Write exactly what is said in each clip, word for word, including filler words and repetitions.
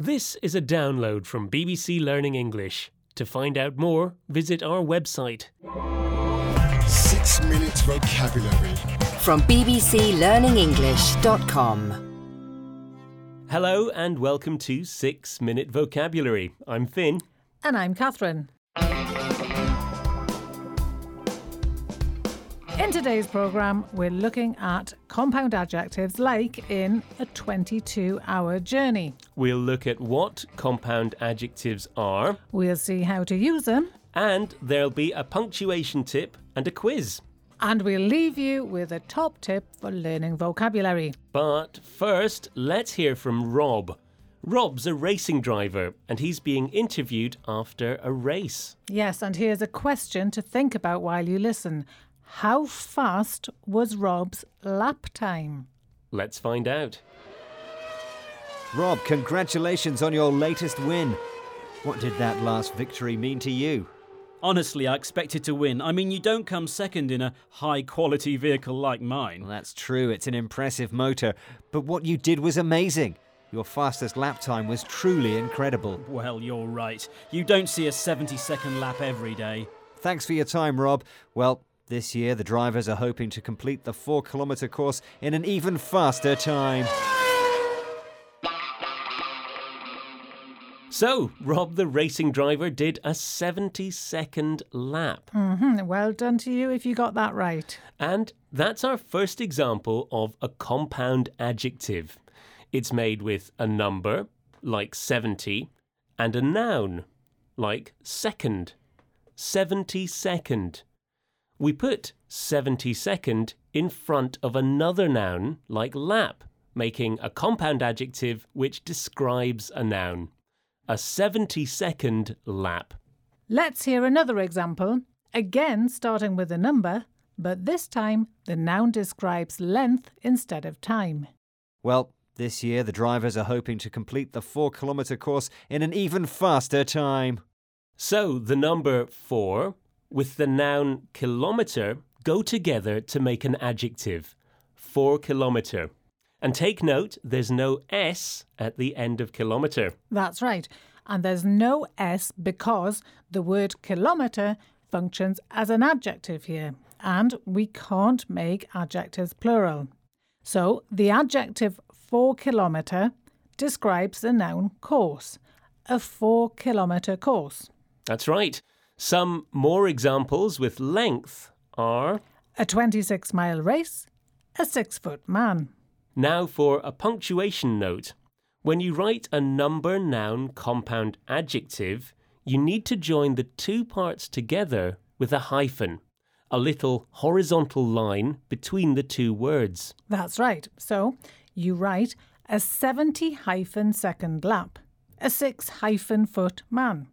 This is a download from B B C Learning English. To find out more, visit our website. Six Minute Vocabulary from b b c learning english dot com. Hello and welcome to Six Minute Vocabulary. I'm Finn. And I'm Catherine. In today's programme, we're looking at compound adjectives like in a twenty-two hour journey. We'll look at what compound adjectives are. We'll see how to use them. And there'll be a punctuation tip and a quiz. And we'll leave you with a top tip for learning vocabulary. But first, let's hear from Rob. Rob's a racing driver and he's being interviewed after a race. Yes, and here's a question to think about while you listen. How fast was Rob's lap time? Let's find out. Rob, congratulations on your latest win. What did that last victory mean to you? Honestly, I expected to win. I mean, you don't come second in a high-quality vehicle like mine. Well, that's true, it's an impressive motor. But what you did was amazing. Your fastest lap time was truly incredible. Well, you're right. You don't see a seventy-second lap every day. Thanks for your time, Rob. Well, this year the drivers are hoping to complete the four kilometre course in an even faster time. So, Rob the racing driver did a seventy-second lap. Mm-hmm. Well done to you if you got that right. And that's our first example of a compound adjective. It's made with a number, like seventy, and a noun, like second. seventy-second. We put seventy-second in front of another noun, like lap, making a compound adjective which describes a noun. A seventy-second lap. Let's hear another example, again starting with a number, but this time the noun describes length instead of time. Well, this year the drivers are hoping to complete the four kilometre course in an even faster time. So the number four with the noun kilometre go together to make an adjective. Four kilometre. And take note, there's no S at the end of kilometre. That's right. And there's no S because the word kilometre functions as an adjective here. And we can't make adjectives plural. So the adjective four kilometre describes the noun course. A four kilometre course. That's right. Some more examples with length are a twenty-six mile race, a six-foot man. Now for a punctuation note. When you write a number, noun, compound adjective, you need to join the two parts together with a hyphen, a little horizontal line between the two words. That's right. So you write a seventy hyphen second lap, a six hyphen foot man.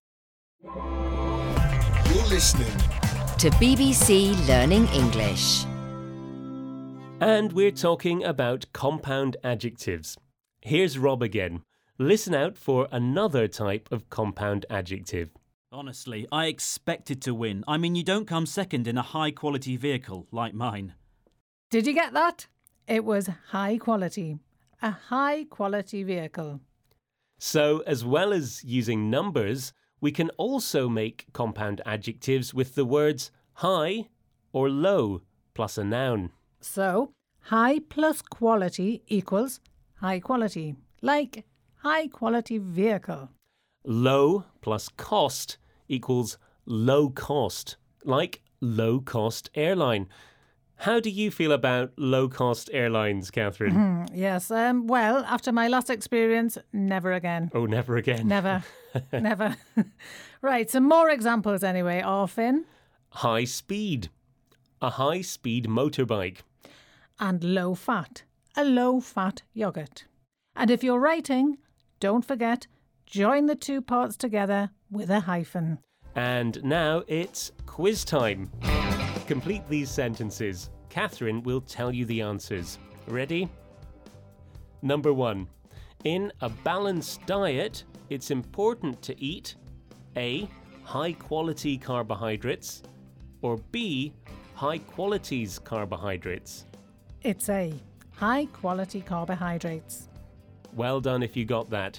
You're listening to B B C Learning English. And we're talking about compound adjectives. Here's Rob again. Listen out for another type of compound adjective. Honestly, I expected to win. I mean, you don't come second in a high-quality vehicle like mine. Did you get that? It was high quality. A high-quality vehicle. So, as well as using numbers, we can also make compound adjectives with the words high or low plus a noun. So, high plus quality equals high quality, like high quality vehicle. Low plus cost equals low cost, like low cost airline. How do you feel about low cost airlines, Catherine? Mm, yes, um, well, after my last experience, never again. Oh, never again. Never, never. Right, some more examples anyway, Finn. High speed, a high speed motorbike. And low fat, a low fat yoghurt. And if you're writing, don't forget, join the two parts together with a hyphen. And now it's quiz time. Complete these sentences. Catherine will tell you the answers. Ready? Number one. In a balanced diet, it's important to eat A. High-quality carbohydrates or B. High-qualities carbohydrates. It's A. High-quality carbohydrates. Well done if you got that.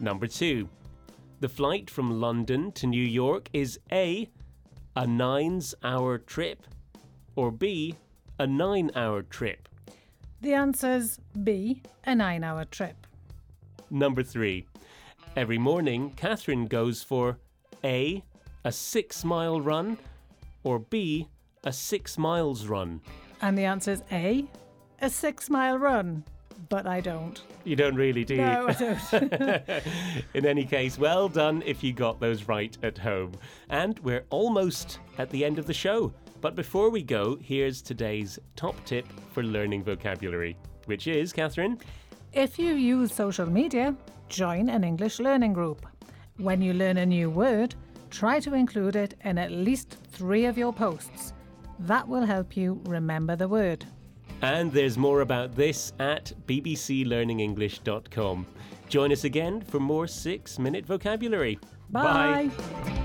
Number two. The flight from London to New York is A, a nines-hour trip, or B, a nine-hour trip. The answer's B, a nine-hour trip. Number three. Every morning, Catherine goes for A, a six-mile run, or B, a six miles run. And the answer's A, a six-mile run. But I don't. You don't really, do you? No, I don't. In any case, well done if you got those right at home. And we're almost at the end of the show. But before we go, here's today's top tip for learning vocabulary, which is, Catherine? If you use social media, join an English learning group. When you learn a new word, try to include it in at least three of your posts. That will help you remember the word. And there's more about this at b b c learning english dot com. Join us again for more six-minute vocabulary. Bye. Bye.